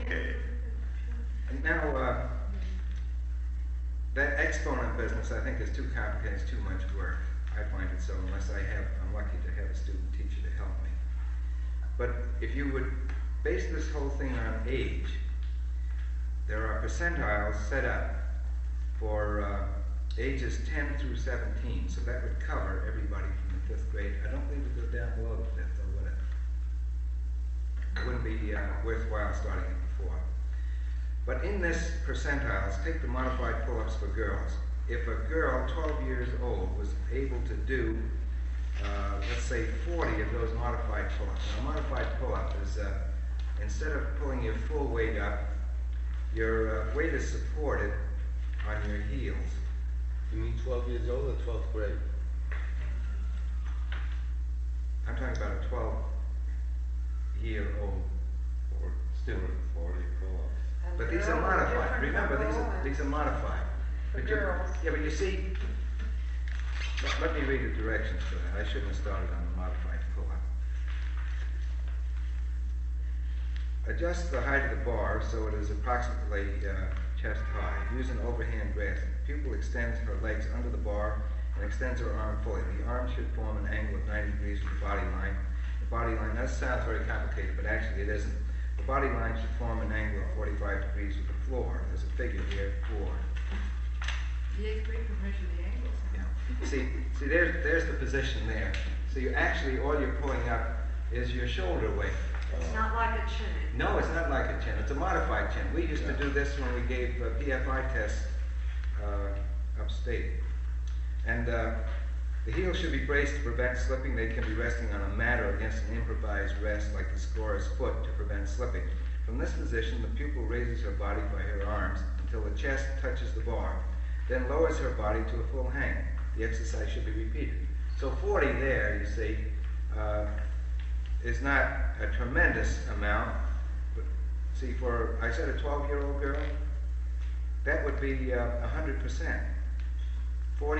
Okay. And now, that exponent business, I think, is too complicated, it's too much work. I find it so, unless I'm lucky to have a student teacher to help me. But if you would base this whole thing on age, there are percentiles set up for ages 10 through 17, so that would cover everybody from the 5th grade. I don't believe it goes down below the 5th, or would it? It wouldn't be worthwhile starting it before. But in this percentiles, take the modified pull-ups for girls. If a girl 12 years old was able to do, let's say 40 of those modified pull-ups. Now, a modified pull-up is, instead of pulling your full weight up, your weight is supported on your heels. You mean 12 years old or 12th grade? I'm talking about a 12-year-old student. 40 pull-ups. But these are modified. Remember, these are modified. For But girls. yeah, but you see, let me read the directions for that. I shouldn't have started on the modified pull-up. Adjust the height of the bar so it is approximately chest high. Use an overhand grasp. The pupil extends her legs under the bar and extends her arm fully. The arm should form an angle of 90 degrees with the body line. The body line, that sounds very complicated, but actually it isn't. The body line should form an angle of 45 degrees with the floor. There's a figure here, 4. The 8th grade can measure the angles. Yeah. See, there's the position there. So you actually, all you're pulling up is your shoulder weight. It's not like a chin. No, it's not like a chin. It's a modified chin. We used to do this when we gave PFI tests upstate. And the heels should be braced to prevent slipping. They can be resting on a mat or against an improvised rest like the scorer's foot to prevent slipping. From this position, the pupil raises her body by her arms until the chest touches the bar, then lowers her body to a full hang. The exercise should be repeated. So 40 there, you see, is not a tremendous amount. But see, for, I said a 12-year-old girl, that would be 100%. 40,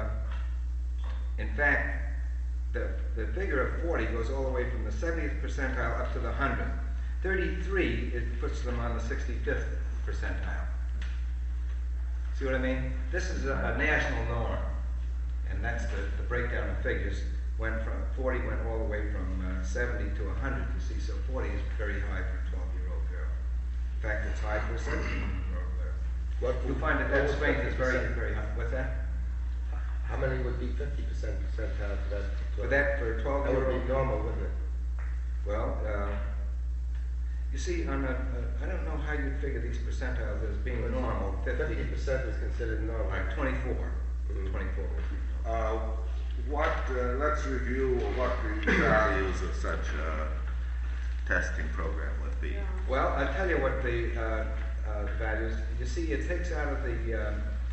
in fact, the figure of 40 goes all the way from the 70th percentile up to the 100th. 33, it puts them on the 65th percentile. See what I mean? This is a national norm, and that's the breakdown of figures. Went from 40 went all the way from 70 to 100. You see, so 40 is very high for a 12-year-old girl. In fact, it's high for a 17-year-old girl. You find that strength is very, very high. What's that? How many would be 50% percentile for that? For that, for a That 12-year-old, would be normal, wouldn't it? well, you see, on I don't know how you figure these percentiles as being normal. 50% is considered normal. All right, 24. 24. Let's review what the values of such a testing program would be. Well, I'll tell you what the values. You see, it takes out of the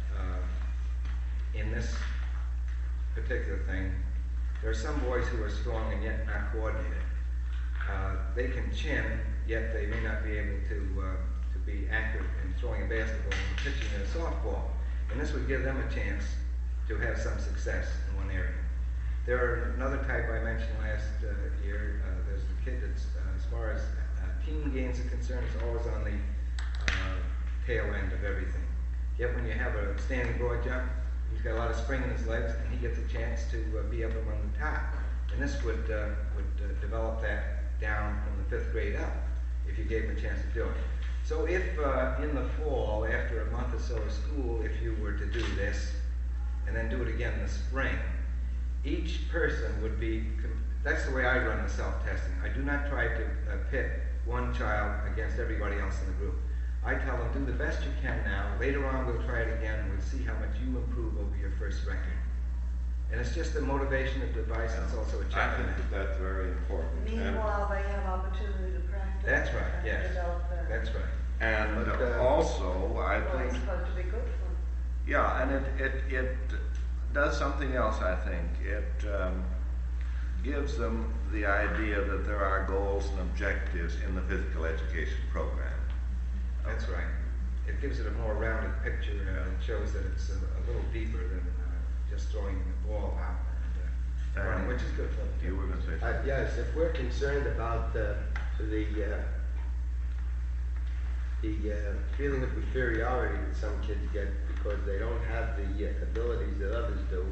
in this particular thing, there are some boys who are strong and yet not coordinated. They can chin, yet they may not be able to be accurate in throwing a basketball and pitching a softball. And this would give them a chance to have some success in one area. There are another type I mentioned last year. There's the kid that's, as far as team games are concerned, is always on the tail end of everything. Yet when you have a standing broad jump, he's got a lot of spring in his legs, and he gets a chance to be up among the top. And this would develop that down from the 5th grade up, if you gave him a chance to do it. So if in the fall, after a month or so of school, if you were to do this, and then do it again in the spring, each person would be, that's the way I run the self-testing. I do not try to pit one child against everybody else in the group. I tell them, do the best you can now. Later on, we'll try it again, and we'll see how much you improve over your first record. And it's just a motivation of device. It's also a I check. think that's very important. Meanwhile, they have opportunity to practice. That's right, and yes. develop their, That's right. And But, also, I well, it's think, supposed to be good for them. yeah, and it does something else, I think. It gives them the idea that there are goals and objectives in the physical education program. That's right. It gives it a more rounded picture. It shows that it's a little deeper than just throwing the ball out and running, which is good for them. You were going to say something? Yes, if we're concerned about the the feeling of inferiority that some kids get because they don't have the abilities that others do.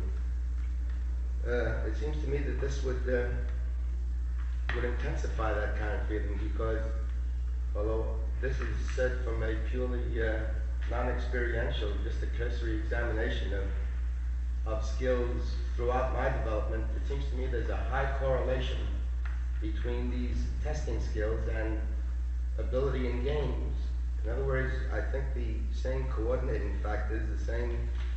It seems to me that this would intensify that kind of feeling because, although this is said from a purely non-experiential, just a cursory examination of skills throughout my development, it seems to me there's a high correlation between these testing skills and ability in games. In other words, I think the same coordinating factors, the same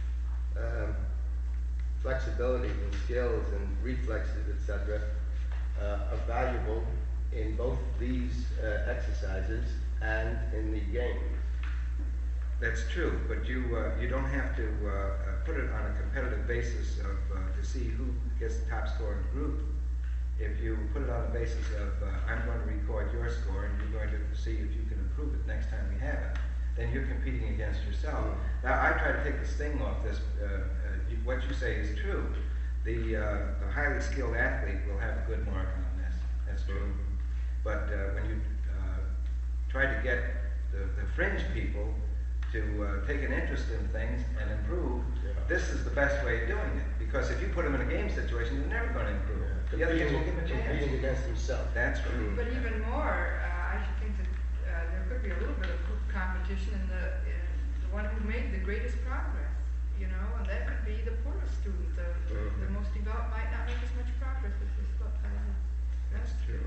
flexibility and skills and reflexes, etc., are valuable in both these exercises and in the game. That's true, but you don't have to put it on a competitive basis to see who gets the top score in the group. If you put it on the basis of I'm going to record your score and you're going to see if you can improve it next time we have it, then you're competing against yourself. Now I try to take the sting off this. What you say is true. The highly skilled athlete will have a good mark on this. That's true. But when you try to get the fringe people to take an interest in things and improve, this is the best way of doing it. Because if you put them in a game situation, they're never going to improve. The other kids will give them a chance. Competing against himself. That's right. But even more, I should think that there could be a little bit of group competition in the one who made the greatest progress, you know, and that could be the poorest student. The most developed might not make as much progress as this That's true.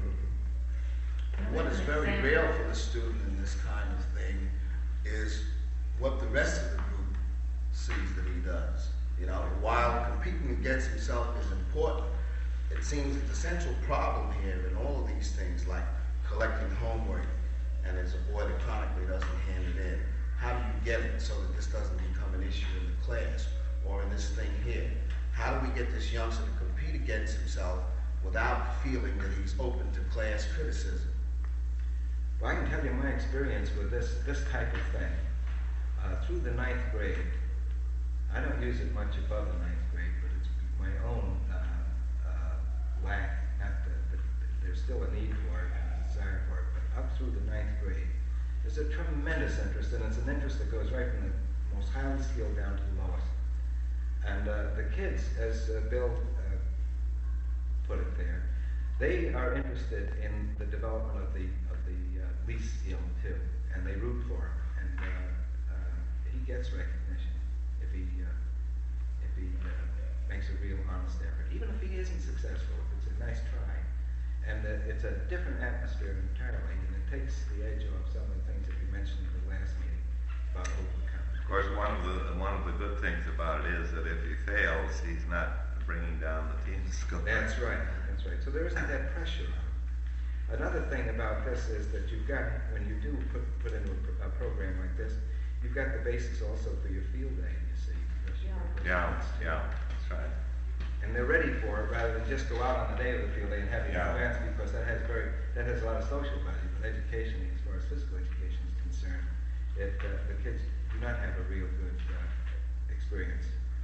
What is very real for the student in this kind of thing is what the rest of the group sees that he does. You know, while competing against himself is important, it seems that the central problem here in all of these things, like collecting homework, and as a boy that chronically doesn't hand it in, how do you get it so that this doesn't become an issue in the class or in this thing here? How do we get this youngster to compete against himself without feeling that he's open to class criticism? Well, I can tell you my experience with this type of thing. Through the 9th grade, I don't use it much above the 9th grade, but it's my own lack. Not that there's still a need for it and a desire for it, but up through the 9th grade, there's a tremendous interest, and it's an interest that goes right from the most highly skilled down to the lowest. And the kids, as Bill put it there, they are interested in the development of the least skilled too, and they root for him. And he gets recognition if he makes a real honest effort, even if he isn't successful. If it's a nice try, and it's a different atmosphere entirely, and it takes the edge off some of the things that we mentioned in the last meeting about open competition. Of course, one of the good things about it is that if he fails, he's not bringing down the team's score. That's right. That's right. So there isn't that pressure on him. Another thing about this is that you've got, when you do put into a program like this, you've got the basis also for your field day, you see. Yeah, that's right. And they're ready for it rather than just go out on the day of the field day and have the advance, because that has a lot of social value. But education, as far as physical education is concerned, the kids do not have a real good experience.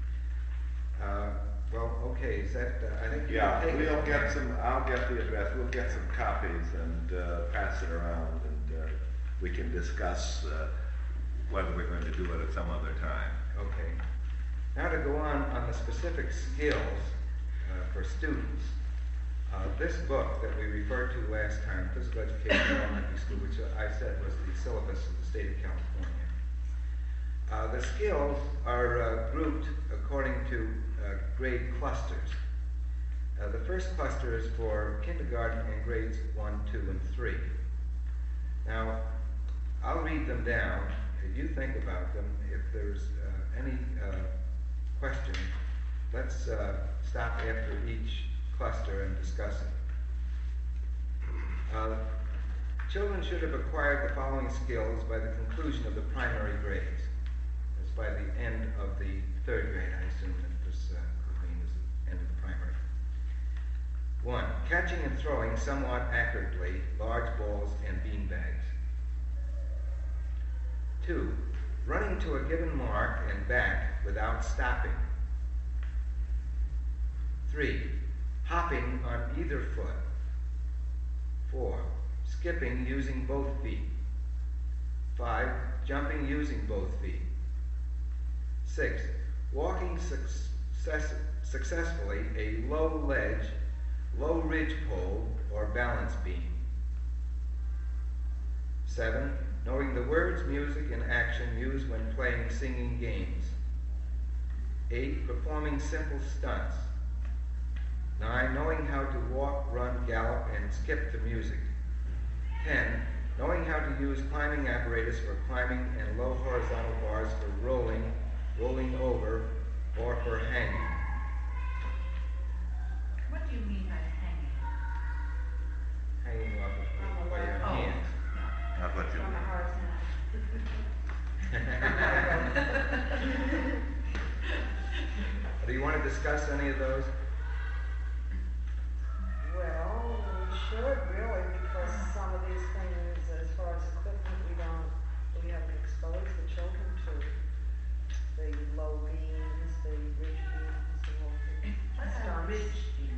Well, okay, is that, I think you can take we'll get some, I'll get the address, we'll get some copies and pass it around, and we can discuss whether we're going to do it at some other time. Okay. Now to go on the specific skills for students. This book that we referred to last time, Physical Education in Elementary School, which I said was the syllabus of the state of California. The skills are grouped according to grade clusters. The first cluster is for kindergarten and grades 1, 2, and 3. Now, I'll read them down. If you think about them, if there's any question, let's stop after each cluster and discuss it. Children should have acquired the following skills by the conclusion of the primary grades. That's by the end of the 3rd grade, I assume that this could mean is the end of the primary. 1. Catching and throwing somewhat accurately large balls and bean bags. 2. Running to a given mark and back without stopping. 3. Hopping on either foot. 4. Skipping using both feet. 5. Jumping using both feet. 6. Walking successfully a low ledge, low ridge pole, or balance beam. 7. Knowing the words, music, and action used when playing singing games. 8. Performing simple stunts. 9. Knowing how to walk, run, gallop, and skip to music. 10. Knowing how to use climbing apparatus for climbing and low horizontal bars for rolling, rolling over, or for hanging. What do you mean by hanging? Hanging off by your hands. Not what you On mean. a horizontal. Do you want to discuss any of those? Well, we should really, because some of these things, as far as equipment, we haven't exposed the children to. The low beams, the ridge beams, the whole thing. What's a ridge beam?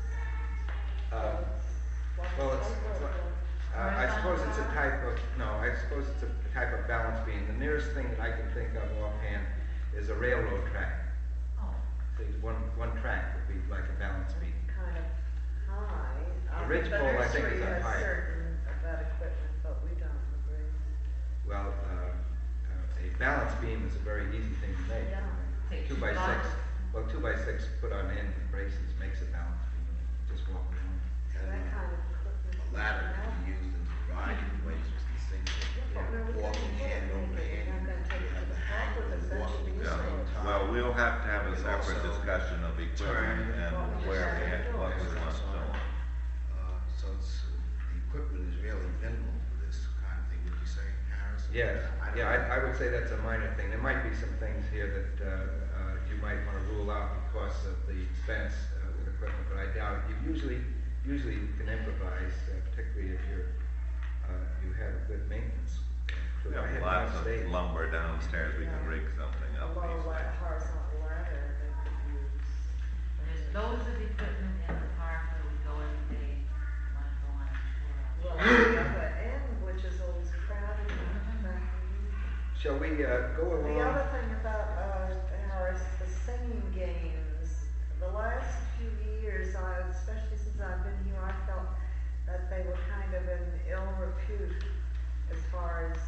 I suppose it's a type of, I suppose it's a type of balance beam. The nearest thing that I can think of offhand is a railroad track. Oh, So one track would be like a balance beam. Kind of high. The ridge The pole, I think, nursery is up has higher. certain of that equipment, but we don't agree. Well, a balance beam is a very easy thing to make. Yeah. Takes 2 by 6. lots. Well, 2 by 6 put on end with braces makes a balance beam. Just walk around. So that kind of equipment. A ladder can be used in a variety of ways, as distinct. Walking hand over hand, you have the hanger and walking at the same time. Well, we'll have to have a And separate also discussion of equipment and where we have, what we want, so on. So the equipment is really minimal for this kind of thing, would you say, Harrison? Yes, I don't yeah, know. I would say that's a minor thing. There might be some things here that you might want to rule out because of the expense with equipment, but I doubt it. Usually you can improvise, particularly if you have a good maintenance crew. We I have had lots one of state- lumber downstairs, we can rig something A up low easily. horizontal ladder they could use. There's loads of equipment in the park where we go every day. Want to go on a tour. Well, the other end, which is always crowded, Shall we go The along? other thing about Harris, the singing games, the last few years, especially since I've been here, I felt that they were kind of in ill repute as far as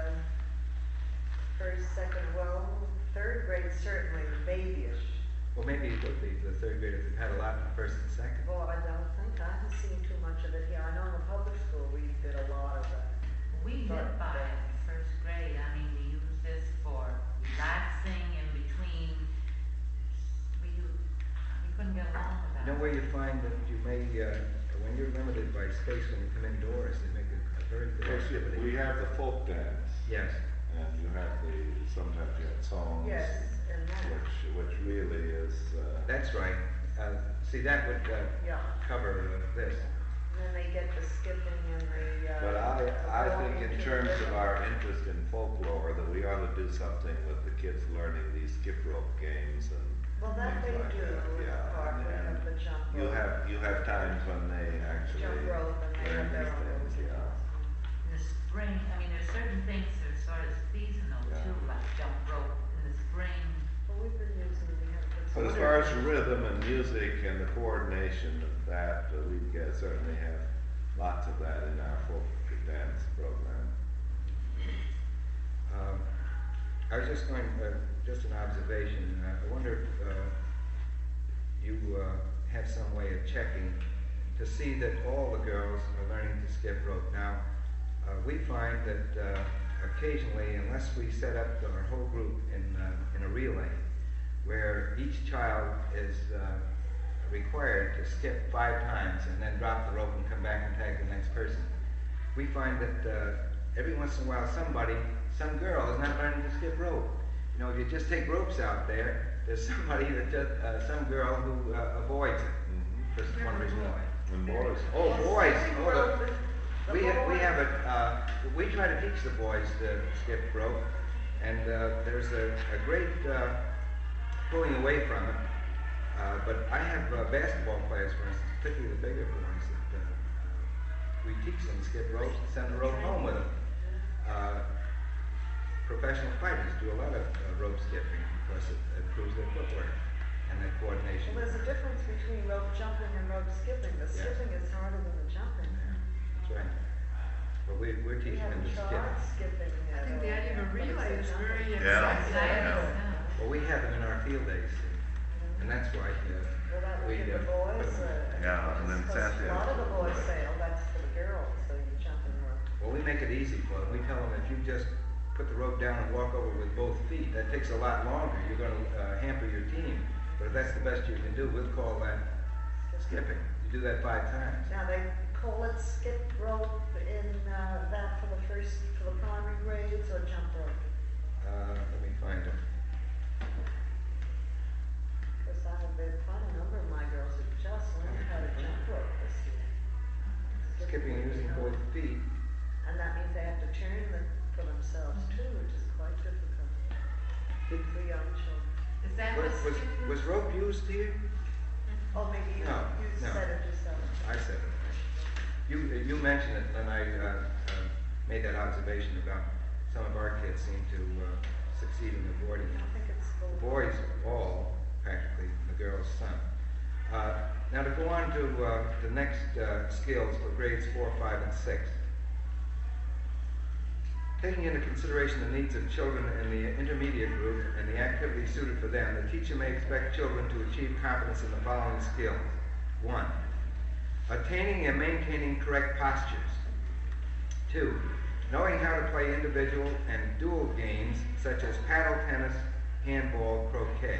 first, second, well, third grade certainly, babyish. Well, maybe it would be the third graders have had a lot in first and second. Well, I don't think, I haven't seen too much of it here. I know in the public school we did a lot of that. We live by it in first grade. I mean, we use this for relaxing in between. We couldn't get along You without know it. where you find that you may, when you're limited by space when you come indoors, they make a very good activity. We have the folk dance, Yes. and you have sometimes you have songs. Yes, and that, Which really is, That's right. See, that would yeah. cover this. And then they get the skipping and the, But I going think in into the terms of rhythm. our interest in folklore, that we ought to do something with the kids learning these skip rope games and Well, that they things like do that, in the yeah, park, we and have the jump rope. you have times when they actually Jump rope and they learn have their these own things, rules. yeah. In the spring, I mean, there's certain things that are sort of seasonal Yeah. too, like jump rope in the spring. But we've been using, we have good. But as far as the rhythm and music and the coordination of that, we certainly have lots of that in our folk dance program. I was just going, just an observation. I wonder if you have some way of checking to see that all the girls are learning to skip rope. Now, we find that occasionally, unless we set up our whole group in a relay, where each child is required to skip 5 times and then drop the rope and come back and tag the next person, we find that every once in a while some girl is not learning to skip rope. You know, if you just take ropes out there, there's somebody that just, some girl who avoids it. Mhm. Just one reason why. And boys, Oh, boys! Skipping Oh, rope is- the we boys- have a, we try to teach the boys to skip rope, and there's a great pulling away from it. But I have basketball players, for instance, particularly the bigger boys, that we teach them to skip rope and send the rope home with them. professional fighters do a lot of rope skipping because it improves their footwork and their coordination. Well, there's a difference between rope jumping and rope skipping. The Yes. skipping is harder than the jumping. That's right. But we're We teaching them haven't to skip. tried skipping yet. I think the idea of a but it's relay the is jumping. very Yeah. exciting. Yeah. Well, we have them in our field days, and that's why Well, that would we give the boys, Yeah, and then because Saturday a lot of the boys afternoon. say, oh, that's for the girls, the jumping rope. well, we make it easy for them. We tell them if you just put the rope down and walk over with both feet, that takes a lot longer. You're going to hamper your team. But if that's the best you can do, we'll call that skipping. You do that 5 times. Now, they call it skip rope in, that for the primary grades or jump rope? Let me find it. Because I have been quite a number of my girls who just learned how to jump rope this year. Skipping using both feet. And that means they have to turn them for themselves too, which is quite difficult for young children. Is that Was, what was, students? was rope used here? Oh, maybe you, No, you no. said it yourself. I said it. You mentioned it, and I made that observation about some of our kids seem to succeed in avoiding it. I think it's The full. boys all, practically, the girls some. Now to go on to the next skills for grades 4, 5, and 6. Taking into consideration the needs of children in the intermediate group and the activities suited for them, the teacher may expect children to achieve competence in the following skills. 1. Attaining and maintaining correct postures. 2. Knowing how to play individual and dual games such as paddle tennis, handball, croquet.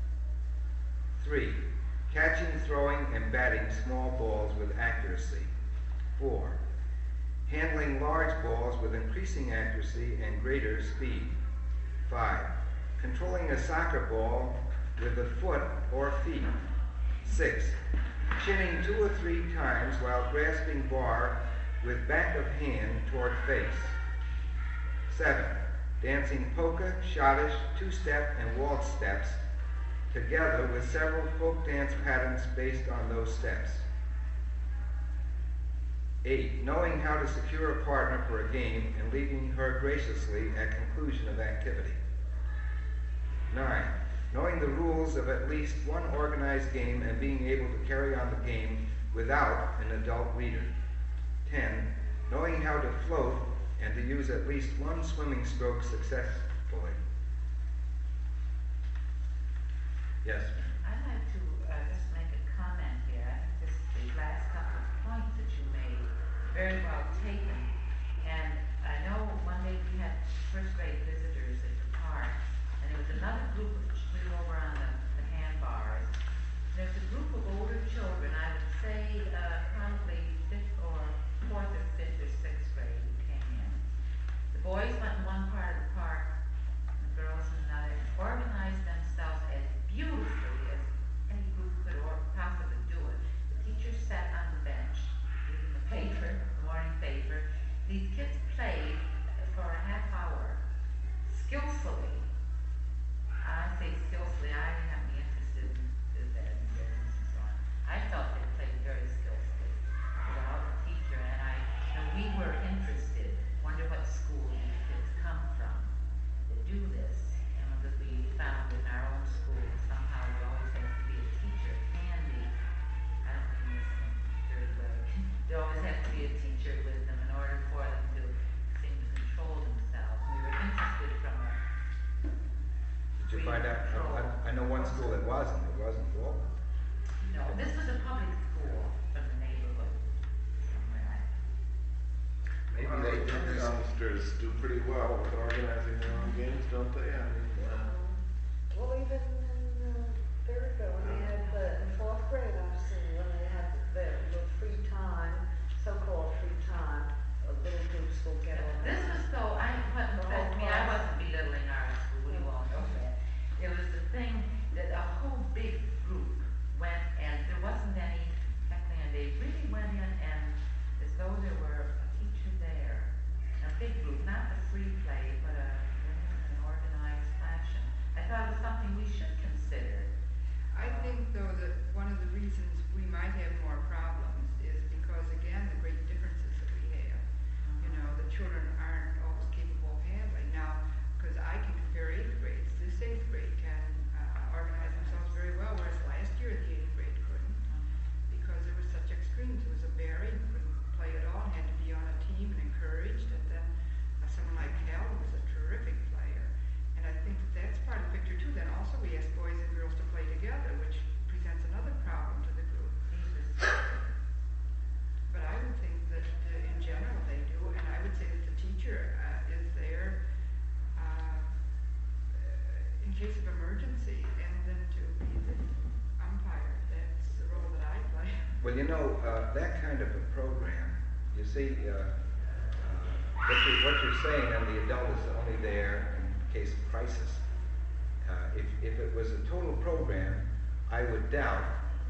3. Catching, throwing, and batting small balls with accuracy. 4. Handling large balls with increasing accuracy and greater speed. 5. Controlling a soccer ball with the foot or feet. 6. Chinning 2 or 3 times while grasping bar with back of hand toward face. 7. Dancing polka, schottisch, two-step, and waltz steps together with several folk dance patterns based on those steps. 8. Knowing how to secure a partner for a game and leaving her graciously at conclusion of activity. 9. Knowing the rules of at least one organized game and being able to carry on the game without an adult leader. 10. Knowing how to float and to use at least one swimming stroke successfully. Yes, ma'am. I'd like to just make a comment here. I think these last couple of points that you made, very well taken. And I know one day we had first grade visitors at the park, and there was another group of, we were over on the handbars. There's a group of older children, I would say probably 5th or 4th or 5th or 6th grade who came in. The boys went in one part of the park, and the girls in another, and organized themselves as beautifully as any group could or possibly do it. The teacher sat on the bench, reading the paper, the morning paper. These kids played for a half hour, skillfully. I say skillfully, I didn't have any interest in that and games and so on. I felt they played very skillfully without a teacher, and we were interested, wonder what school these kids come from that do this. And because we found in our own school somehow there always has to be a teacher handy. I don't mean this in a dirty way. There always has to be a teacher with them in order for them to seem to control themselves. We were interested from a Did you find out? I know one school that wasn't. It wasn't Walton. No, this was a public school from the neighborhood somewhere. Maybe they did this. Youngsters do pretty well with organizing their own games, don't they? I mean, Well, even in Fairfield, when they had in 4th grade, I've seen when they had the free time, so-called free time, little groups will get on. This was so, what impressed me, I wasn't belittling our school, you all know that. It was the thing that a whole big group went, and there wasn't any heckling, and they really went in and as though there were a teacher there. A big group, not the free play, but in an organized fashion. I thought it was something we should consider. I think though that one of the reasons we might have more problems is because again, the great differences that we have. You know, the children aren't always capable of handling. Now, because case of emergency, and then to be the umpire. That's the role that I play. Well, you know, that kind of a program, you see, what you're saying, and the adult is only there in case of crisis. If it was a total program, I would doubt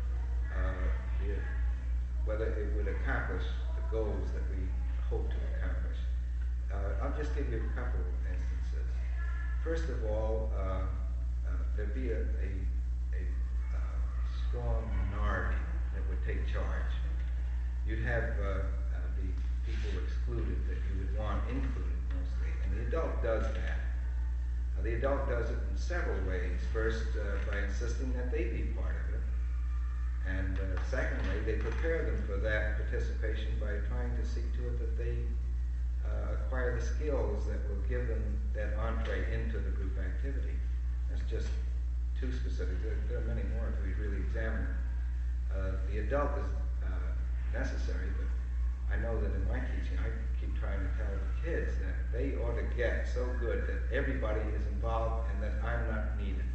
whether it would accomplish the goals that we hope to accomplish. I'll just give you a couple of instances. First of all, there'd be a strong minority that would take charge. You'd have the people excluded that you would want included mostly, and the adult does that. The adult does it in several ways. First, by insisting that they be part of it, and secondly, they prepare them for that participation by trying to see to it that they acquire the skills that will give them that entree into the group activity. That's just too specific. There are many more if we really examine it. The adult is necessary, but I know that in my teaching, I keep trying to tell the kids that they ought to get so good that everybody is involved and that I'm not needed.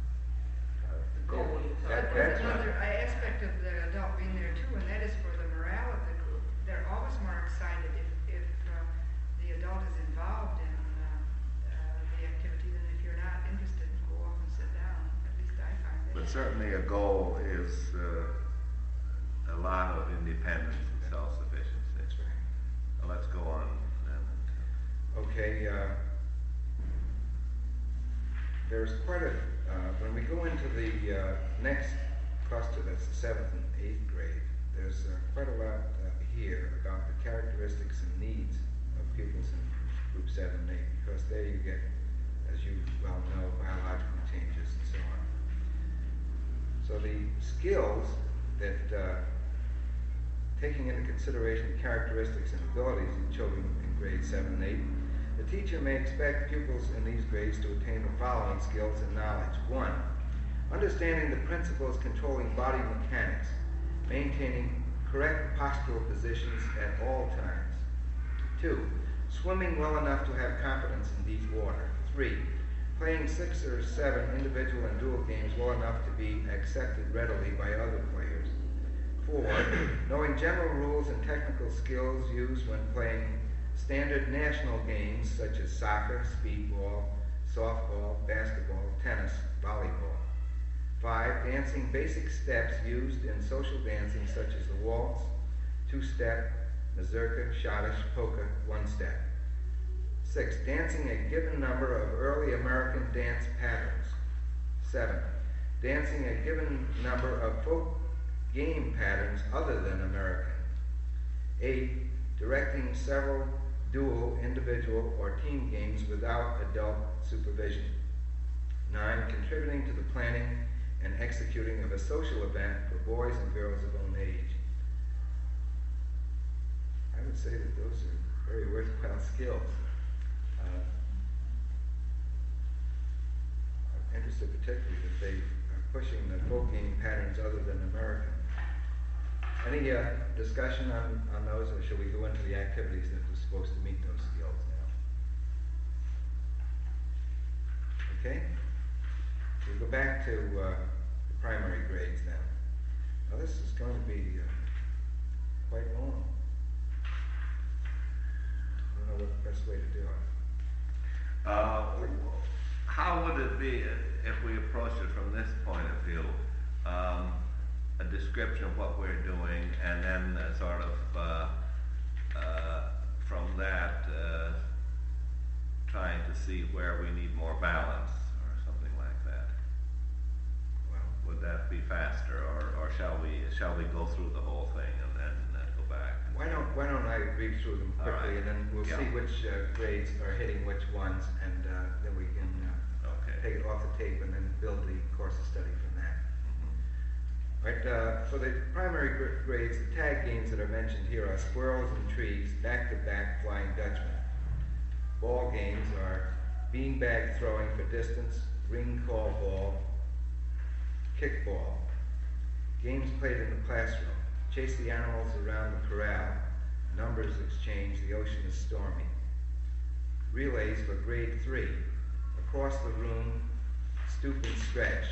That's another aspect of the adult being there too, and that is for the morale of the group. They're always more excited if the adult is involved in the activity than if you're not interested and go off and sit down. At least I find that. But certainly a goal is a lot of independence and self-sufficiency. That's right. Well, let's go on then. Okay, there's quite a, when we go into the next cluster, that's the 7th and 8th grade, there's quite a lot here about the characteristics and needs of pupils in group 7 and 8, because there you get, as you well know, biological changes and so on. So the skills that, taking into consideration the characteristics and abilities of children in grades 7 and 8, the teacher may expect pupils in these grades to attain the following skills and knowledge. 1. Understanding the principles controlling body mechanics, maintaining correct postural positions at all times. 2. Swimming well enough to have confidence in deep water. 3. Playing 6 or 7 individual and dual games well enough to be accepted readily by other players. 4. Knowing general rules and technical skills used when playing standard national games such as soccer, speedball, softball, basketball, tennis, volleyball. 5. Dancing basic steps used in social dancing such as the waltz, two-step, mazurka, schottische, polka, one-step. 6. Dancing a given number of early American dance patterns. 7. Dancing a given number of folk game patterns other than American. 8. Directing several dual, individual, or team games without adult supervision. 9. Contributing to the planning and executing of a social event for boys and girls of own age. I would say that those are very worthwhile skills. I'm interested particularly that they are pushing the folk game patterns other than American. Any discussion on those, or should we go into the activities that are supposed to meet those skills now? Okay? We go back to the primary grades now. Now this is going to be quite long. I don't know what the best way to do it. How would it be if we approach it from this point of view? A description of what we're doing, and then sort of from that trying to see where we need more balance or something like that. Well, Would that be faster, or shall we go through the whole thing and then go back? why don't I read through them quickly, All right. and then we'll Yeah. see which grades are hitting which ones, and then we can Okay. take it off the tape and then build the course of study from that. Right, for the primary grades, the tag games that are mentioned here are squirrels and trees, back-to-back Flying Dutchman. Ball games are beanbag throwing for distance, ring call ball, kickball. Games played in the classroom, chase the animals around the corral, numbers exchange, the ocean is stormy. Relays for grade 3, across the room, stoop and stretch.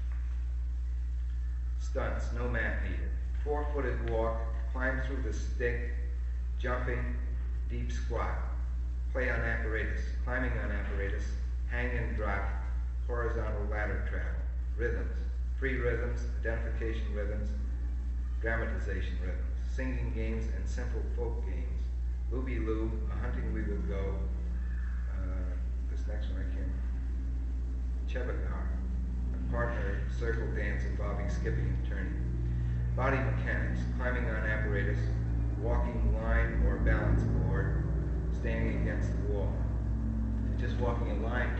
Stunts, no mat needed. 4-footed walk, climb through the stick, jumping, deep squat. Play on apparatus, climbing on apparatus, hang and drop, horizontal ladder travel. Rhythms, free rhythms, identification rhythms, dramatization rhythms, singing games and simple folk games. Looby-loo, a hunting we will go. This next one I can't. Chevagar, a partner circle dance involving skipping and turning. Body mechanics, climbing on apparatus, walking line or balance board, standing against the wall. Just walking a line.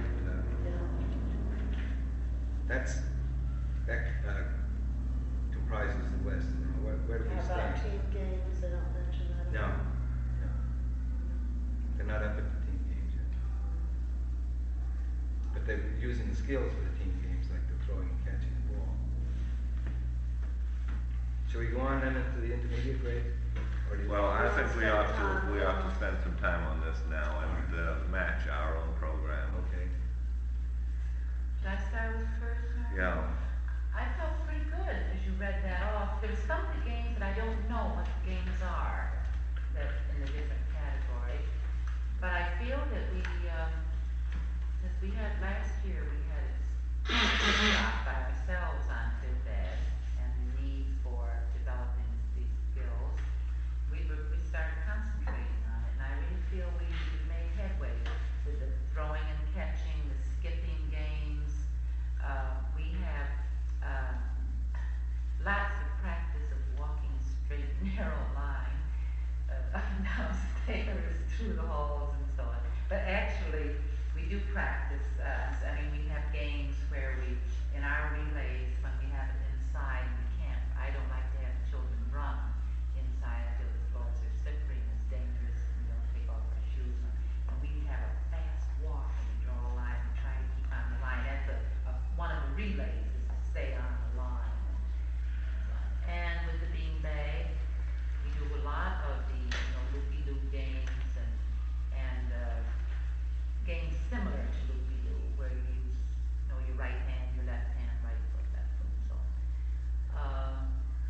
That comprises the list. Where do we How stand? about team games? They don't mention that. No. They're not up at the team games yet. But they're using the skills for the team games, like the throwing and catching the ball. Shall we go on then into the intermediate grades? Or do you Well, I Well, think we spend ought time to, we ought to on- spend some time on this now and match our own program. Okay. Should I start with first? Mary? Yeah. I felt pretty good as you read that off. There's some of the games that I don't know what the games are that in the different categories. But I feel that we, since we had last year, we had it stopped by ourselves on Fifth Ed and the need for developing these skills, we started concentrating on it. And I really feel we made headway with the throwing and catching, the skipping games. We have lots of practice of walking a straight, narrow line up and down stairs, through the halls and so on. But actually, we do practice, we have games where we, in our relays, when we have it inside, we can't, I don't like to have the children run inside. I feel the floors are slippery and it's dangerous and we don't take off our shoes. And we have a fast walk and we draw a line and try to keep on the line. That's one of the relays is to stay on the line. And with the beanbag, we do a lot of the, loopy-loo games and games similar to loopy-loo, where you use, your right hand, your left hand, right foot, left foot, and so on.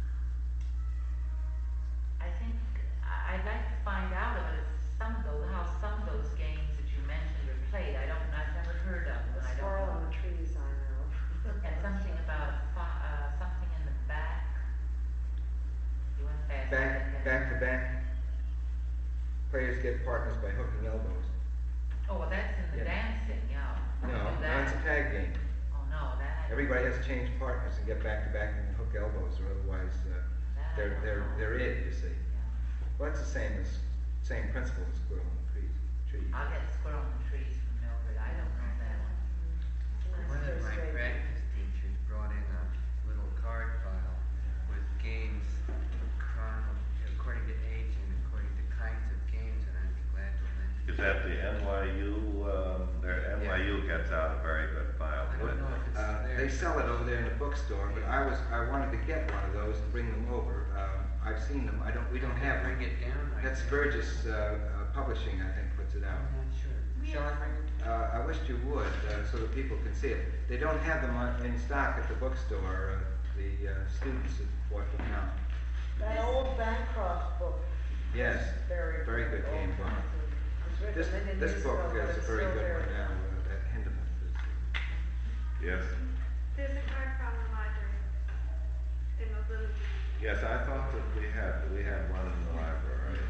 I think I'd like to find out about how some of those games that you mentioned are played. I've never heard of them. The I don't squirrel know. in the trees, I know. And something about something in the back. You went fast. Back to back. Players get partners by hooking elbows. Oh, well, that's in the Yeah. dancing, yeah. We No, do that. it's a tag game. Oh, no, that. Everybody has to change partners and get back to back and hook elbows, or otherwise they're it. You see. Yeah. Well, that's the same principle as squirrel in the tree. I'll get squirrel in the trees from Mildred. I don't know that one. It's One of first my grade. practice teachers brought in a little card file with games according to age and according to kinds of games, and I'd be glad to lend it. Is that the NYU, NYU gets out a very good file. I don't know if it's there. They sell it over there in the bookstore, but I wanted to get one of those and bring them over. I've seen them. We don't have them. Bring it down. Right That's there. Burgess Publishing, I think, puts it out. I'm not sure. Shall I bring it down? I wish you would, so that people can see it. They don't have them in stock at the bookstore. The students have bought them now. That old Bancroft book. Yes, is very good old. game book. It was This written many this years book ago, but is a it's very still good very one now. That Hindemith is. Yes, There's a card from the library in Mobility. yes, I thought that we had one in the library.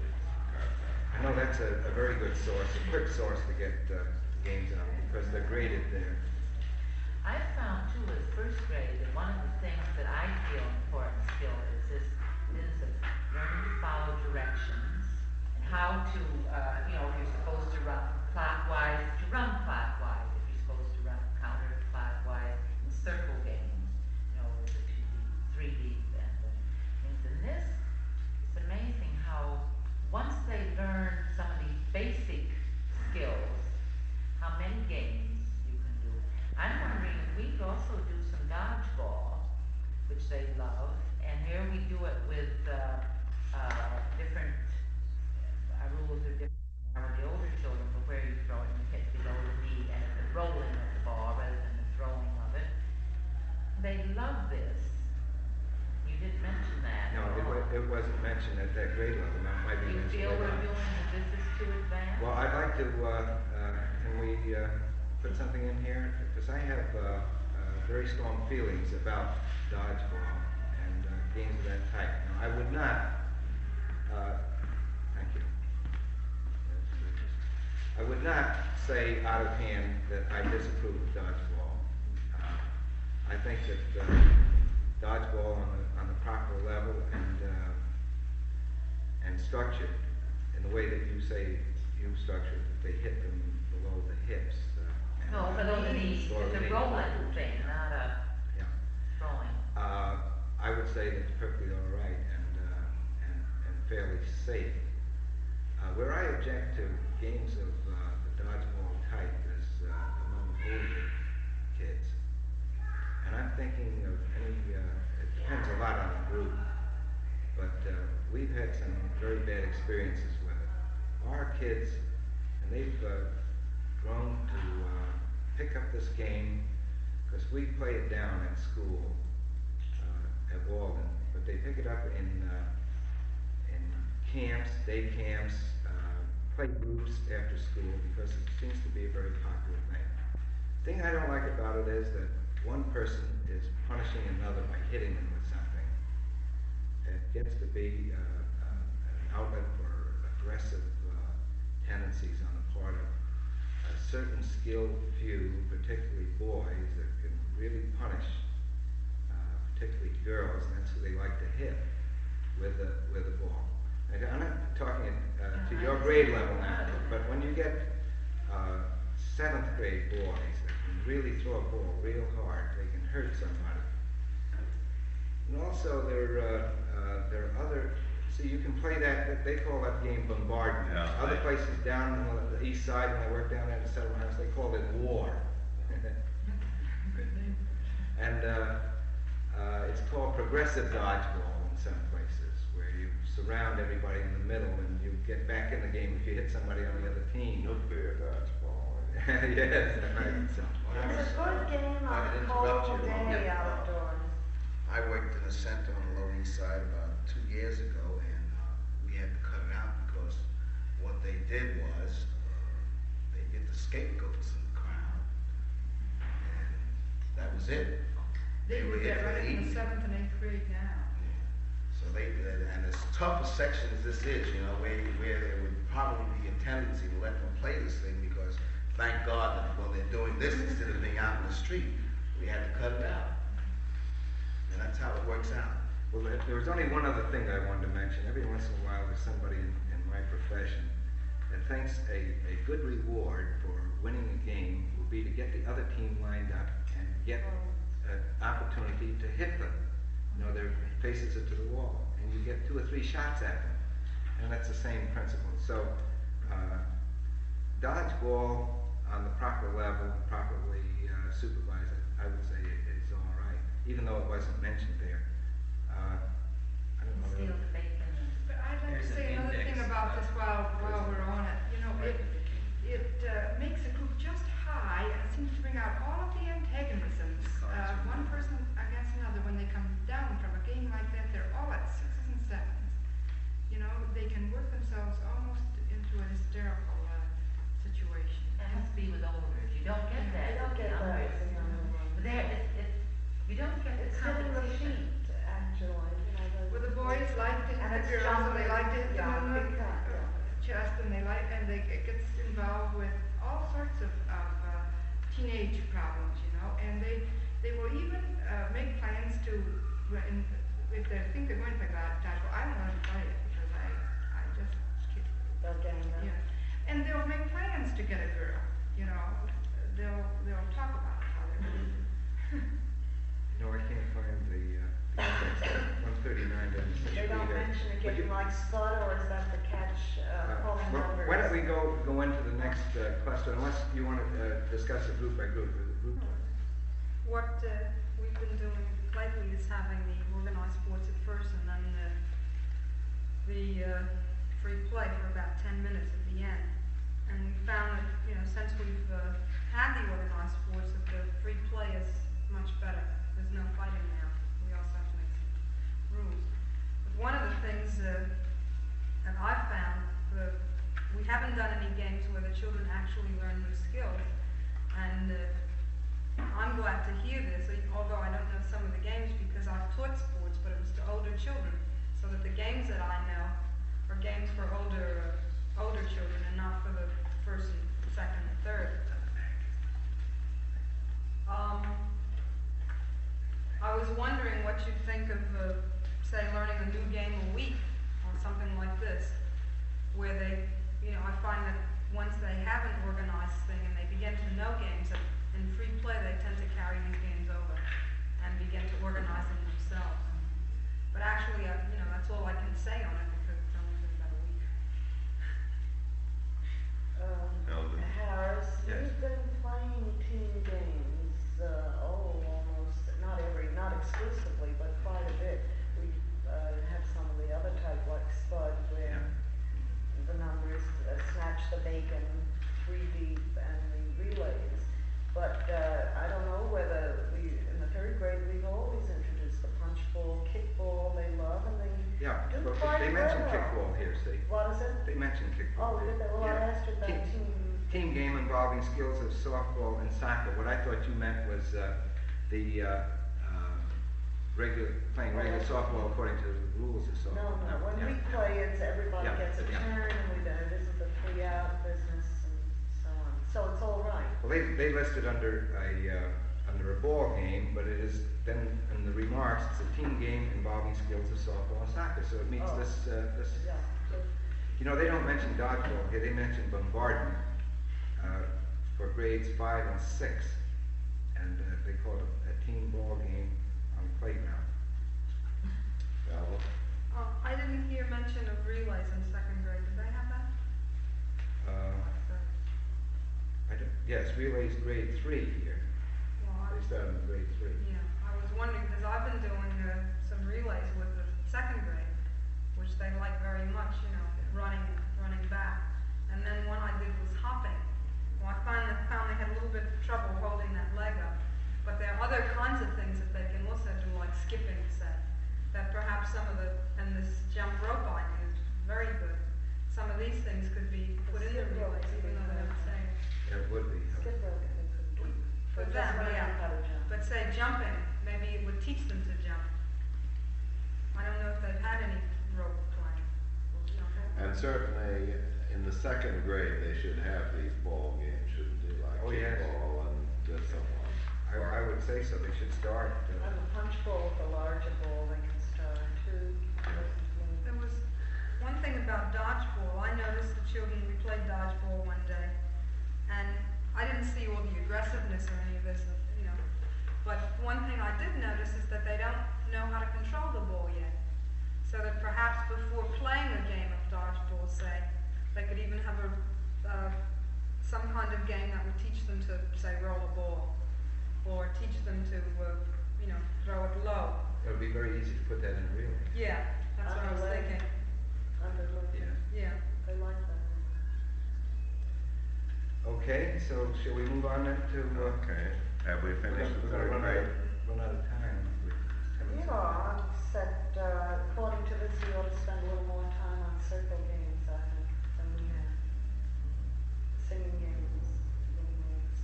I know that's a very good source, a quick source to get games on because they're graded there. I found too as first grade that one of the things that I feel important still is this is of learning to follow directions and how to, if you're supposed to run clockwise, to run clockwise. If you're supposed to run counterclockwise in circle games, with the 2 deep, 3 deep, and the things. And this, it's amazing how once they learn some of these basic skills, how many games you can do. I'm wondering if we could also do some dodgeball, which they love, and here we do it with different, our rules are different from the older they love this. You didn't mention that. No, it wasn't mentioned at that grade level. That might be Do you mentioned feel later we're on. doing that this is too advanced? Well, I'd like to, can we put something in here? Because I have very strong feelings about dodgeball and games of that type. Now, I would not, thank you. I would not say out of hand that I disapprove of dodgeball. I think that dodgeball on the proper level and structured in the way that you say you structured, that they hit them below the hips. No, below the knees. Below It's the a knees. rolling thing, not a Yeah. throwing. I would say that's perfectly all right and fairly safe. Where I object to games of the dodgeball type is among older kids. And I'm thinking of it depends a lot on the group, but we've had some very bad experiences with it. Our kids, and they've grown to pick up this game, because we play it down at school at Walden, but they pick it up in camps, day camps, play groups after school, because it seems to be a very popular thing. The thing I don't like about it is that one person is punishing another by hitting them with something. It gets to be an outlet for aggressive tendencies on the part of a certain skilled few, particularly boys, that can really punish, particularly girls, and that's who they like to hit with the ball. And I'm not talking to your grade level now, but when you get 7th grade boys that can really throw a ball real hard, they can hurt somebody. And also there are other, see, you can play that, they call that game bombardment. Yeah, Other right. places down on the east side, when I worked down there in the Settlement House, they called it war. And it's called progressive dodgeball in some places, where you surround everybody in the middle and you get back in the game if you hit somebody on the other team. Nuclear dodgeball. Yes, right. So, It's a good game I on could a interrupt cold you. day Yeah. outdoors. I worked in a center on the Lower East Side about 2 years ago, and we had to cut it out because what they did was they get the scapegoats in the crowd, and that was it. They were do hit that for right the in the evening. 7th and 8th grade now. So they and as tough a section as this is, you know, where there would probably be a tendency to let them play this thing because thank God that well they're doing this instead of being out in the street, we had to cut it out. And that's how it works out. well, there was only one other thing I wanted to mention. Every once in a while, there's somebody in my profession that thinks a good reward for winning a game will be to get the other team lined up and get an opportunity to hit them. You know, their faces are to the wall, and you get 2 or 3 shots at them. And that's the same principle. So, dodgeball on the proper level, properly supervised, I would say it's all right, even though it wasn't mentioned there. I don't know. Steel bacon. But I'd like to There's say an another index. thing about this while we're on it. You know, Right. it makes a group just high and seems to bring out all of the antagonisms. One person against another. When they come down from a game like that, they're all at 6s and 7s. You know, they can work themselves almost into a hysterical situation. It has to be with olders. You don't get that You don't with get that youngers. with the younger ones. But there, you don't get the It's hitting the competition. feet, actually, you know. Well, the boys like to hit And the it's girls, and they jumping, like to hit them yeah, in the big time, yeah. chest, and it gets involved with all sorts of teenage problems, you know, and they will even make plans to, if they think they're going to play dodgeball, I don't want to play it because I just can't. They'll gang up. Yeah, and they'll make plans to get a girl, you know, they'll talk about how they're going to do. No, I can't find the index. 139 doesn't seem to They be don't there. mention a But you- game like Spud, or is that the catch, pulling well, numbers? why don't we go into the next cluster, unless you want to discuss it group by group. What we've been doing lately is having the organized sports at first and then the free play for about 10 minutes at the end. And we found that, you know, since we've had the organized sports, that the free play has much better. There's no fighting now. We also have to make some rules. But one of the things that I found, we haven't done any games where the children actually learn new skills, and I'm glad to hear this, although I don't know some of the games because I've taught sports, but it was to older children, so that the games that I know are games for older children and not for the first and second and third. I was wondering what you'd think of, say, learning a new game a week or something like this, where they, I find that once they have an organized thing and they begin to know games, that in free play they tend to carry these games over and begin to organize them themselves. But actually, that's all I can say on it because it's only been about a week. Eldon? Harris, Yes. you've been playing team games, almost, not exclusively, but quite a bit. We have some of the other type like Spud, where the numbers snatch the bacon, 3 deep, and the relays. But I don't know whether in the 3rd grade, we've always introduced the punch ball, kickball, they love, and they Yeah, do well, quite they mentioned well. kickball here, see? What is it? They mentioned kickball Oh, here. did they? Well, I Yeah. asked you about Team game involving skills of softball and soccer. What I thought you meant was playing regular softball according to the rules of softball. No, when we play, it's everybody Yeah, gets a yeah. turn, and it isn't the 3-out business and so on. So it's all right. Well, they listed under a ball game, but it is then in the remarks it's a team game involving skills of softball and soccer. So it meets Oh. this. Yeah. They don't mention dodgeball here. They mention bombardment for grades 5 and 6, and they call it a team ball game on the playground. Val? I didn't hear mention of relays in 2nd grade. Did they have that? Yes, relays grade 3 here. Well, They start in grade 3. yeah, I was wondering because I've been doing some relays with the 2nd grade, which they like very much. Running back. And then one I did was hopping. Well, I found they had a little bit of trouble holding that leg up. But there are other kinds of things that they can also do, like skipping, say. That perhaps and this jump rope idea is very good. Some of these things could be put in the Skip rope relays, even though they don't say. It would be. Skip rope, I think, would be. For But them, just learning yeah. how to jump. But say jumping, maybe it would teach them to jump. I don't know if they've had any rope playing. And certainly, in the 2nd grade, they should have these ball games, shouldn't they? Like Oh, yes. kickball and so on. I would say so. They should start. And the punch ball with the larger ball, they can start too. There was one thing about dodgeball. I noticed the children, we played dodgeball one day, and I didn't see all the aggressiveness or any of this, But one thing I did notice is that they don't know how to control the ball yet. So that perhaps before playing a game of dodgeball, say, they could even have some kind of game that would teach them to, say, roll a ball, or teach them to, throw it low. It would be very easy to put that in a relay. Yeah, that's what I was thinking. Yeah. They like that. Okay, so shall we move on then to? Okay, have we finished the 3rd grade? Run out of time. I'm set, according to this, we ought to spend a little more time on circle games, I think, than we have. Singing games, little games.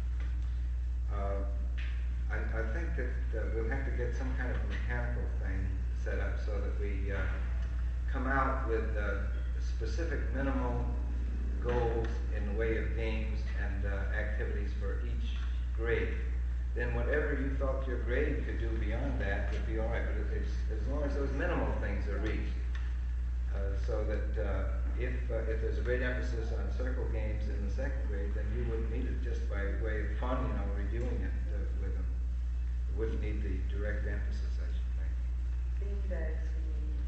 I think that we'll have to get some kind of mechanical thing set up so that we come out with specific minimal goals in the way of games and activities for each grade. Then whatever you thought your grade could do beyond that would be all right, but as long as those minimal things are reached, so that if there's a great emphasis on circle games in the 2nd grade, then you wouldn't need it just by way of fun, reviewing it with them. You wouldn't need the direct emphasis, I should think. Beanbags we need.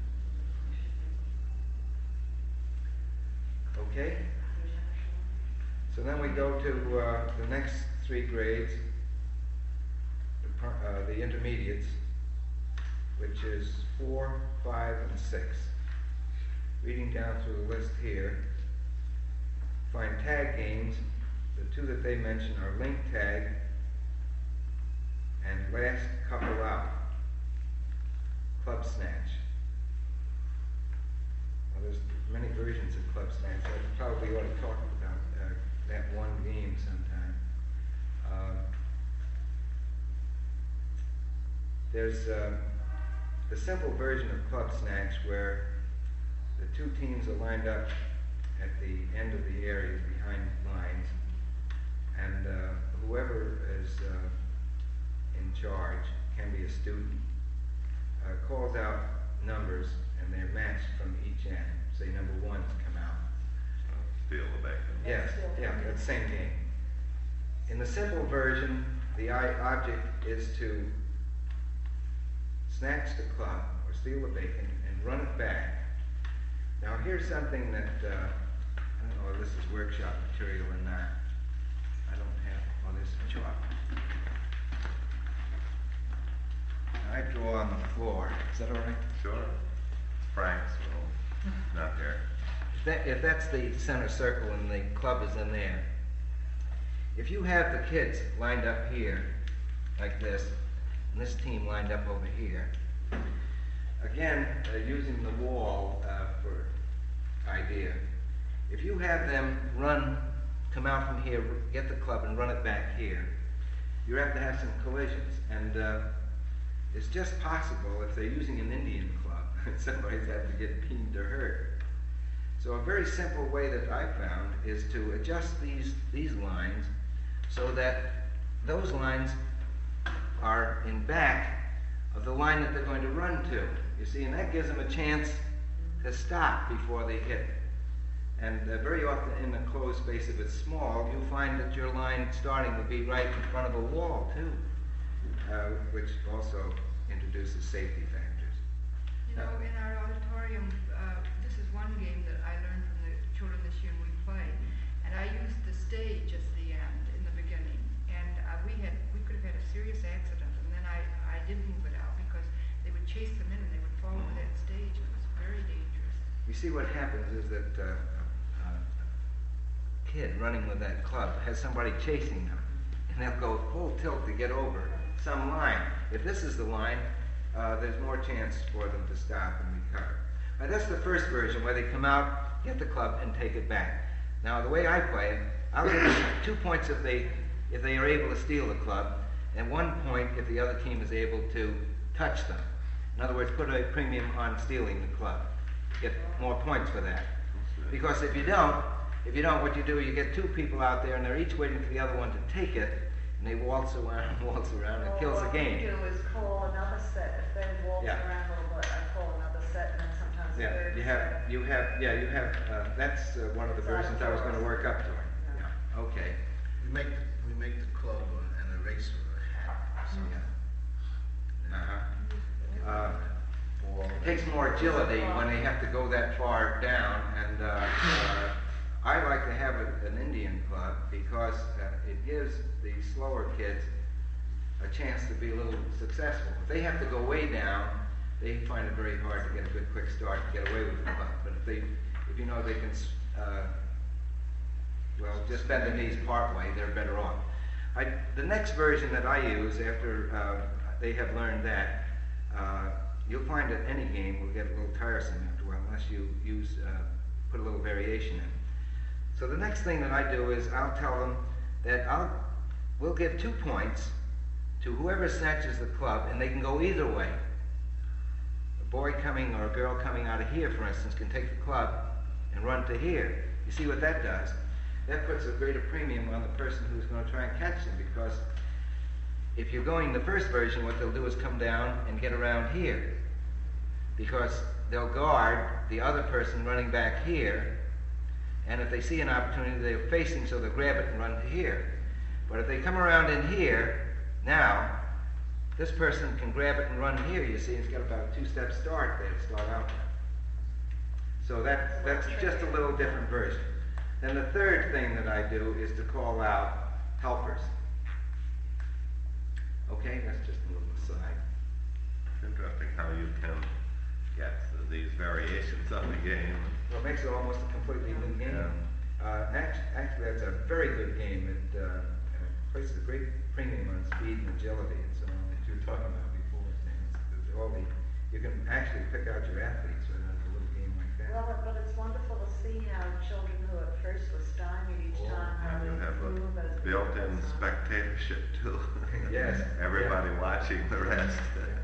Okay? So then we go to the next 3 grades, the intermediates, which is 4, 5, and 6. Reading down through the list here, find tag games. The 2 that they mention are link tag And last couple out, club snatch. Well, there's many versions of club snatch. I probably ought to talk about that one game sometime. There's the simple version of club snatch where the two teams are lined up at the end of the areas behind lines, and whoever is in charge, can be a student, calls out numbers, and they're matched from each end. Say number one's come out. Steal the bacon. Yes, yeah, that's the same game. In the simple version, the object is to snatch the club or steal the bacon and run it back. Now here's something that, I don't know if this is workshop material or not. I don't have, well, this is chalk. I draw on the floor. Is that all right? Sure. Frank's room. Not there. If that's the center circle and the club is in there, if you have the kids lined up here, like this, and this team lined up over here, again, using the wall for idea, if you have them come out from here, get the club and run it back here, you have to have some collisions. And it's just possible if they're using an Indian club, somebody's have to get beamed or hurt. So a very simple way that I found is to adjust these lines so that those lines are in back of the line that they're going to run to. You see, and that gives them a chance to stop before they hit. And very often in the closed space, if it's small, you'll find that your line starting will be right in front of a wall too, which also introduces safety factors. You know, in our auditorium, this is one game that I learned from the children this year we play, and I used the stage as the end in the beginning, and we could have had a serious accident, and then I didn't move it out because they would chase them in and they would fall over that stage, and it was very dangerous. You see, what happens is that a kid running with that club has somebody chasing them, and they'll go full tilt to get over some line. If this is the line, there's more chance for them to stop and recover. That's the first version, where they come out, get the club, and take it back. Now, the way I play it, I'll give them 2 points if they are able to steal the club, and 1 point if the other team is able to touch them. In other words, put a premium on stealing the club. Get more points for that. Because if you don't, what you do, you get two people out there, and they're each waiting for the other one to take it, and they waltz around, and it kills the game. What we do is call another set. If they waltz around a little bit, I call another set, and then sometimes a third set. You have, that's one of the versions I was going to work up to. Yeah. Okay. We make the club an eraser or a hat. So It takes more agility when they have to go that far down, and I like to have an Indian club because it gives the slower kids a chance to be a little successful. If they have to go way down, they find it very hard to get a good quick start and get away with the club. But if you know they can, just bend the knees part way, they're better off. The next version that I use after they have learned that, you'll find that any game will get a little tiresome after a while unless you put a little variation in. So the next thing that I do is I'll tell them that we'll give 2 points to whoever snatches the club, and they can go either way. A boy coming or a girl coming out of here, for instance, can take the club and run to here. You see what that does? That puts a greater premium on the person who's going to try and catch them, because if you're going the first version, what they'll do is come down and get around here, because they'll guard the other person running back here, and if they see an opportunity, they're facing, so they'll grab it and run to here. But if they come around in here, now, this person can grab it and run here. You see, it's got about a 2-step start there to start out with. So that's just a little different version. Then the third thing that I do is to call out helpers. Okay, that's just a little aside. It's interesting how you can get these variations of the game. Well, it makes it almost a completely new game. Yeah. Actually, that's a very good game. places a great premium on speed and agility and so on that you were talking about before. You can actually pick out your athletes with a little game like that. Well, but it's wonderful to see how children who at first were stymied each Oh, time, how they You have improve as a the built-in year goes on. spectatorship too. Yes. Everybody Yeah. watching the rest.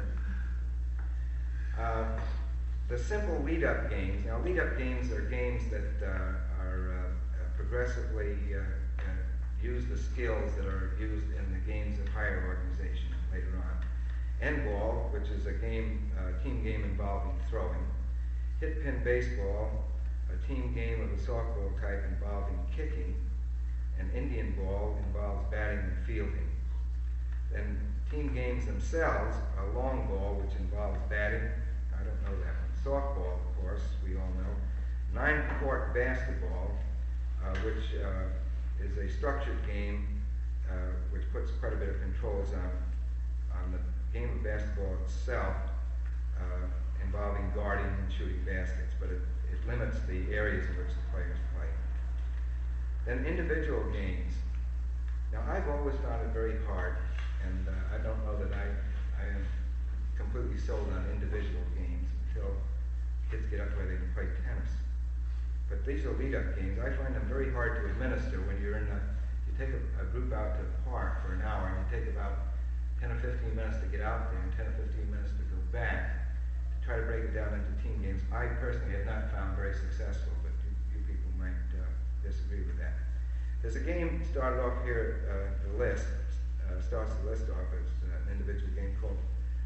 The simple lead-up games. Now, lead-up games are games that progressively use the skills that are used in the games of higher organization later on. N-ball, which is a game, team game involving throwing. Hit-pin baseball, a team game of the softball type involving kicking. And Indian ball involves batting and fielding. Then team games themselves are long ball, which involves batting. I don't know that one. Softball, of course, we all know. 9-court basketball, which is a structured game which puts quite a bit of controls on the game of basketball itself, involving guarding and shooting baskets, but it limits the areas in which the players play. Then individual games. Now, I've always found it very hard, and I don't know that I am completely sold on individual games until kids get up where they can play tennis. But these are lead-up games. I find them very hard to administer when you take a group out to the park for an hour, and you take about 10 or 15 minutes to get out there and 10 or 15 minutes to go back to try to break it down into team games. I personally have not found very successful, but you people might disagree with that. There's a game started off here, the list, starts the list off as an individual game called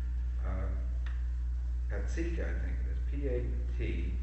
Patsika, I think it is, P-A-T,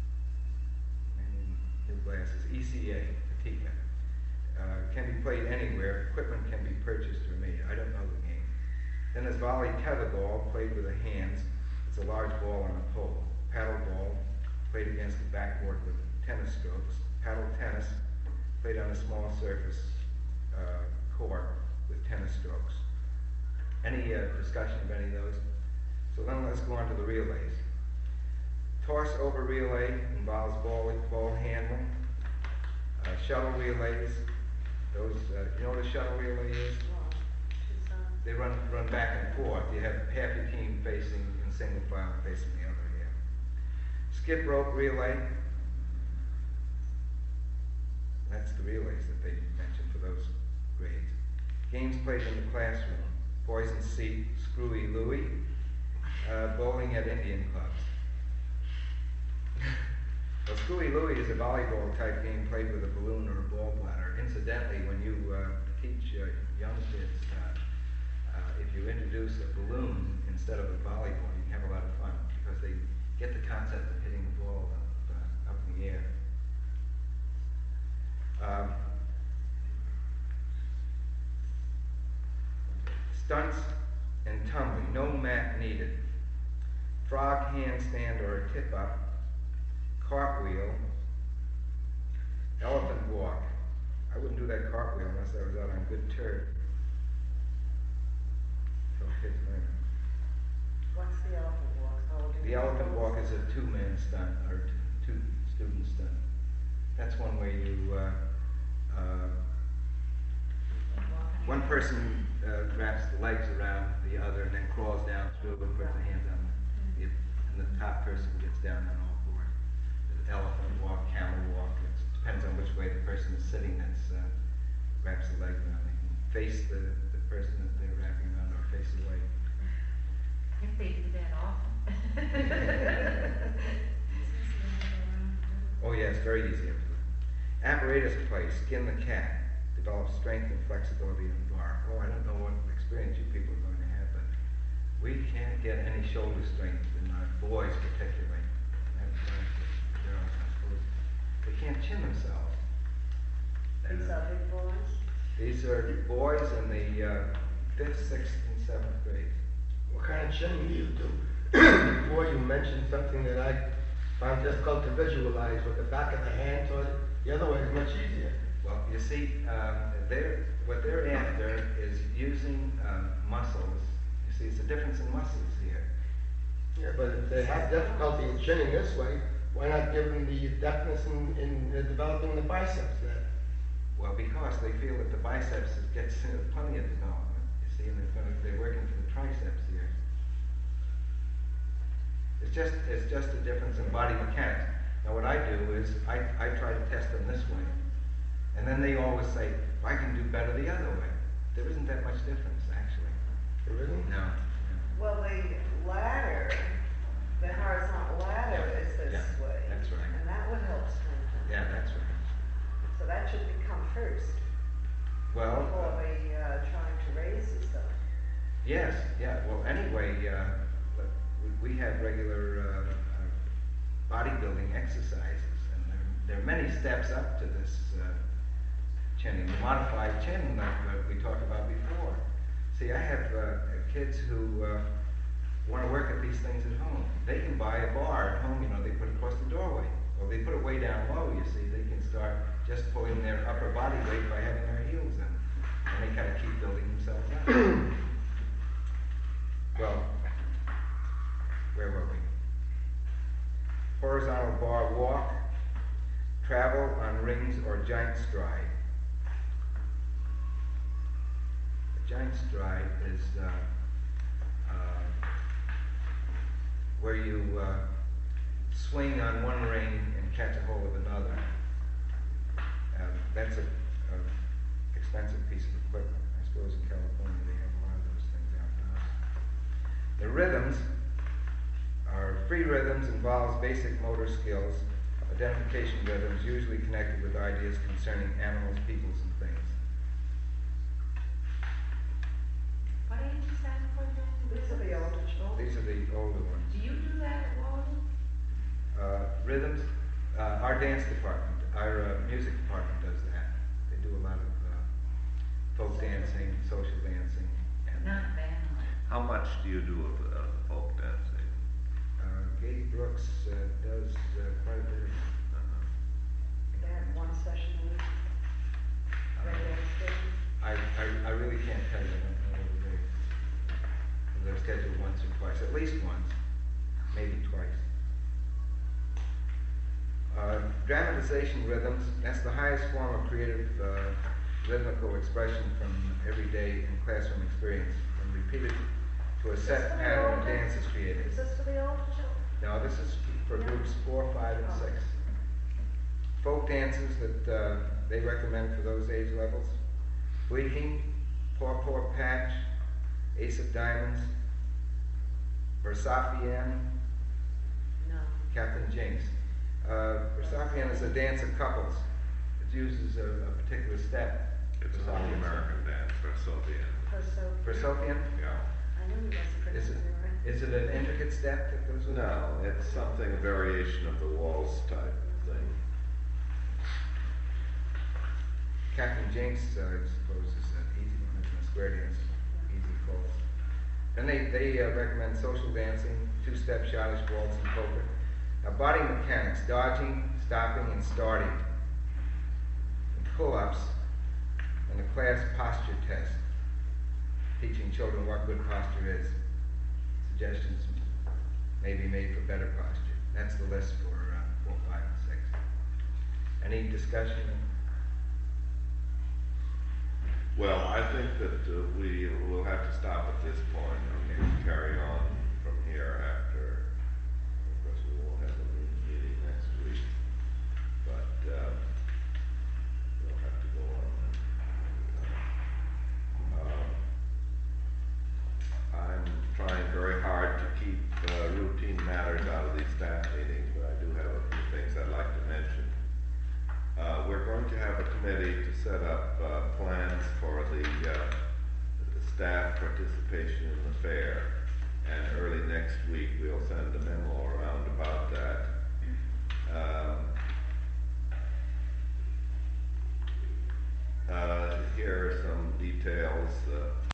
new glasses, E-C-A, Patika. Can be played anywhere. Equipment can be purchased or made. I don't know the game. Then there's volley tetherball, played with the hands. It's a large ball on a pole. Paddle ball, played against the backboard with tennis strokes. Paddle tennis, played on a small surface court with tennis strokes. Any discussion of any of those? So then let's go on to the relays. Toss over relay involves ball handling. Shuttle relays, those, you know what a shuttle relay is? They run back and forth. You have half your team facing in single file facing the other half. Skip rope relay. That's the relays that they mentioned for those grades. Games played in the classroom. Poison seat, Screwy Louie, bowling at Indian clubs. Well, Screwy Louie is a volleyball type game played with a balloon or a ball bladder. Incidentally, when you teach young kids, if you introduce a balloon instead of a volleyball, you can have a lot of fun because they get the concept of hitting the ball up in the air. Stunts and tumbling, no mat needed. Frog handstand or a tip-up, cartwheel, elephant walk. I wouldn't do that cartwheel unless I was out on good turf. So kids learn. What's the elephant walk? The elephant walk is a two-man stunt, or two-student stunt. That's one way you, one person wraps the legs around the other and then crawls down through and puts the hands on it, and the top person gets down on all fours. The elephant walk, camel walk, it depends on which way the person is sitting that's wraps the legs around. They can face the person that they're wrapping around or face away. If they do that often. Oh yeah, it's very easy. Apparatus play, skin the cat, develop strength and flexibility in the bar. Oh, I don't know what experience you people are going to have, but we can't get any shoulder strength in our boys particularly. Girls, I suppose. They can't chin themselves. These are big boys. These are boys in the 5th, 6th, and 7th grades. What kind of chinning do you do? Before you mentioned something that I found difficult to visualize with the back of the hand toward the other way is much easier. Well, you see, what they're after is using muscles. You see, it's a difference in muscles here. Yeah, but if they have difficulty in chinning this way, why not give them the deftness in developing the biceps then? Well, because they feel that the biceps gets plenty of development, you see, and they're working for the triceps here. It's just a difference in body mechanics. Now what I do is I try to test them this way. And then they always say, I can do better the other way. There isn't that much difference, actually. There isn't? No. Well, the ladder, the horizontal ladder is this Yeah, way. that's right. And that would help strengthen. Yeah, that's right. So that should become first, Well, before we, trying to raise the stuff. yes, yeah. Well, anyway, we have regular bodybuilding exercises, and there are many steps up to this chinning, the modified chin that we talked about before. See, I have kids who want to work at these things at home. They can buy a bar at home, you know, they put it across the doorway. Or they put it way down low, you see. They can start just pulling their upper body weight by having their heels in. And they kind of keep building themselves up. Well, where were we? Horizontal bar walk, travel on rings or giant stride. A giant stride is where you swing on one ring and catch a hold of another. That's a expensive piece of equipment. I suppose in California they have a lot of those things out now. The rhythms are free rhythms, involves basic motor skills, identification rhythms, usually connected with ideas concerning animals, peoples, and things. What age is that for you? These are the older children. These are the older ones. Do you do that at Walden? Rhythms, our dance department, our music department does that. They do a lot of folk dancing, social dancing, and Not family. How much do you do of folk dancing? Katie Brooks does quite a bit of They have one session a week. Regular schedule. I really can't tell you. I don't know whether they're scheduled once or twice, at least once, maybe twice. Dramatization rhythms, that's the highest form of creative rhythmical expression from everyday and classroom experience, from repeated to a set pattern of dance is created. Is this for the older children? No, this is for groups 4, 5, and 6. Folk dances that they recommend for those age levels: Bleaking, Poor Poor Patch, Ace of Diamonds, Versafien, No. Captain Jinx. Versafien is a dance of couples. It uses a particular step. It's an American dance, Versovian. Versafien? Yeah. I knew he wasn't pronouncing it right. Is it an intricate step that goes with it? No, it's something, a variation of the waltz type thing. Captain Jinx, I suppose, is an easy one, isn't it? Square dance, easy calls. Then they recommend social dancing, two-step, Scottish waltz, and polka. Now, body mechanics, dodging, stopping, and starting, and pull-ups, and the class posture test, teaching children what good posture is. Suggestions may be made for better posture. That's the list for 4, 5, and 6. Any discussion? Well, I think that we will have to stop at this point and carry on from here after. Of course, we won't have a meeting next week, but we'll have to go on. I'm trying very hard to keep routine matters out of these staff meetings, but I do have a few things I'd like to mention. We're going to have a committee to set up plans for the staff participation in the fair, and early next week we'll send a memo around about that. Here are some details.